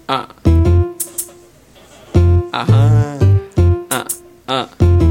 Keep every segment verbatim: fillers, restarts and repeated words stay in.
Ah. Aham. Ah. Ah.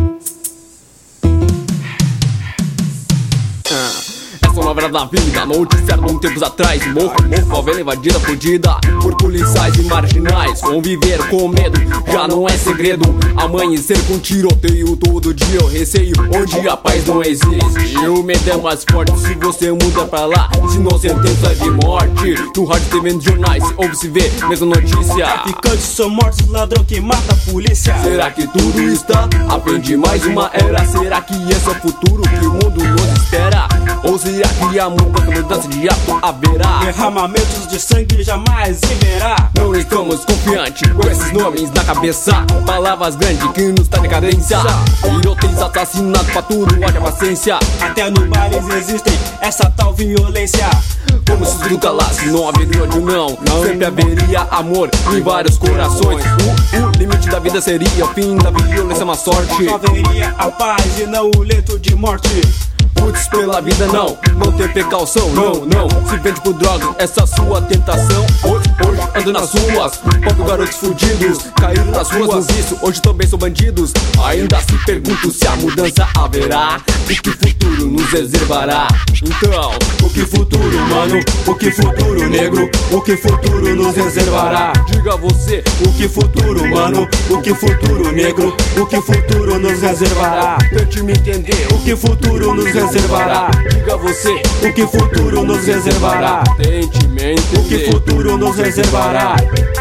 Essa novela da vida, noticiário de um tempos atrás. Morro, morro, favela invadida, fodida por policiais e marginais. Conviver com medo já não é segredo. Amanhecer com tiroteio todo dia, eu receio onde a paz não existe. E o medo é mais forte se você muda pra lá, se não sentença de morte. No rádio, T V, nos jornais, se ouve, se vê, mesma notícia. Traficantes são mortos, ladrão que mata a polícia. Será que tudo está a fim de mais uma era? Será que esse é o futuro que o mundo nos espera? Ou será que a mudança de ato haverá? Derramamentos de sangue jamais haverá. Não estamos confiantes com esses nomes na cabeça. Palavras grandes que nos tá decadência. Tiroteios, assassinato, pra tudo, haja paciência. Até no bares existem essa tal violência. Como se tudo calasse, não haveria ódio não. não Sempre haveria amor em vários corações. O, o limite da vida seria o fim da violência, uma sorte. Só haveria a paz e não o leito de morte. Putz, pela vida não, não tem precaução, não, não. Se vende por drogas, essa sua tentação. Hoje, hoje ando nas ruas, poucos garotos fudidos caíram nas ruas no vício, hoje também são bandidos. Ainda se pergunto se a mudança haverá. O que futuro nos reservará? Então, o que futuro, mano? O que futuro, negro? O que futuro nos reservará? Diga você, o que futuro, mano? O que futuro, negro? O que futuro nos reservará? Tente me entender, o que futuro nos reservará? Diga você, o que futuro nos reservará? Tente me entender, o que futuro nos reservará?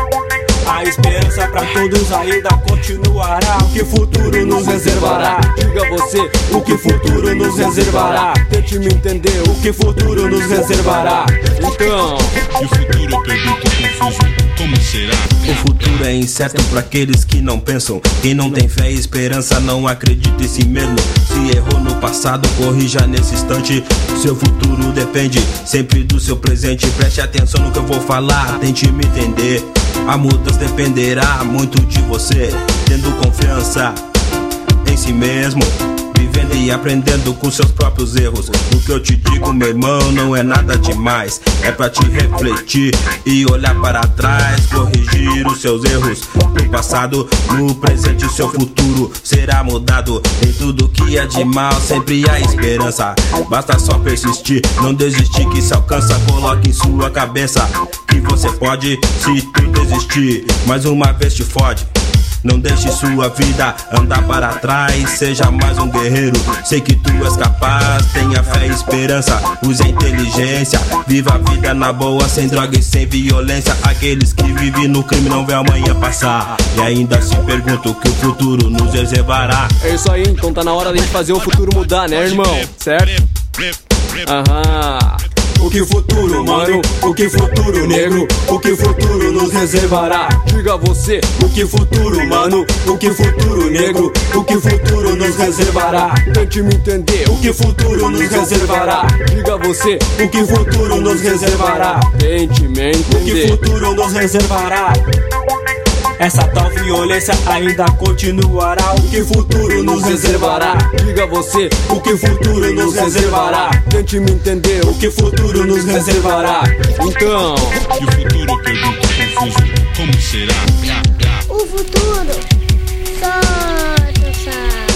A esperança pra todos ainda continuará. O que futuro nos reservará? Diga você, o que futuro nos reservará? Tente me entender, o que futuro nos reservará? Então, e o futuro eu pergunto confuso, como será? O futuro é incerto para aqueles que não pensam. Quem não tem fé e esperança não acredita em si mesmo. Se errou no passado, corrija nesse instante. Seu futuro depende sempre do seu presente. Preste atenção no que eu vou falar, tente me entender. A mudança dependerá muito de você, tendo confiança em si mesmo, vivendo e aprendendo com seus próprios erros. O que eu te digo, meu irmão, não é nada demais. É pra te refletir e olhar para trás, corrigir os seus erros no passado, no presente. O seu futuro será mudado. Em tudo que é de mal sempre há esperança. Basta só persistir, não desistir que se alcança. Coloque em sua cabeça que você pode, se tu desistir, mais uma vez te fode. Não deixe sua vida andar para trás. Seja mais um guerreiro, sei que tu és capaz. Tenha fé e esperança, use a inteligência. Viva a vida na boa, sem droga e sem violência. Aqueles que vivem no crime não vê amanhã passar e ainda se perguntam o que o futuro nos reservará. É isso aí, então tá na hora de fazer o futuro mudar, né, irmão? Certo? Aham. O que futuro, mano? O que futuro, negro? O que futuro nos reservará? Diga você, o que futuro, mano? O que futuro, negro? O que futuro nos reservará? Tente me entender, o que futuro nos reservará? Diga você, o que futuro nos reservará? Tente me entender, o que futuro nos reservará? Essa tal violência ainda continuará. O que futuro nos reservará? Diga você, o que futuro nos reservará? Tente me entender, o que futuro nos reservará? Então, e o futuro eu pergunto confuso, como será? O futuro só Deus sabe.